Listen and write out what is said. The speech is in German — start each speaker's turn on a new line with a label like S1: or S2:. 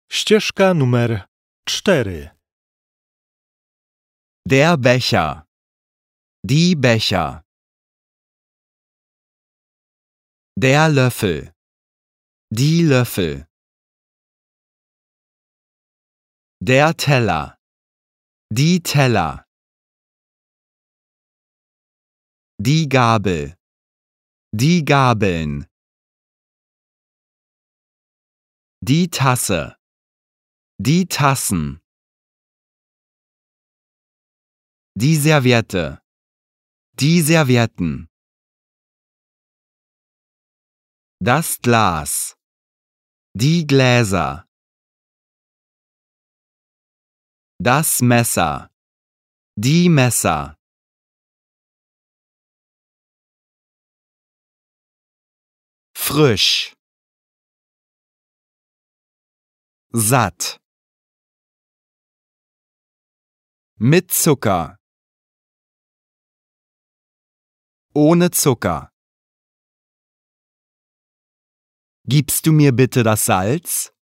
S1: Ścieżka numer 4.
S2: Der Becher. Die Becher. Der Löffel. Die Löffel. Der Teller. Die Teller. Die Gabel. Die Gabeln. Die Tasse. Die Tassen. Die Serviette. Die Servietten. Das Glas. Die Gläser. Das Messer. Die Messer. Frisch. Satt. Mit Zucker. Ohne Zucker. Gibst du mir bitte das Salz?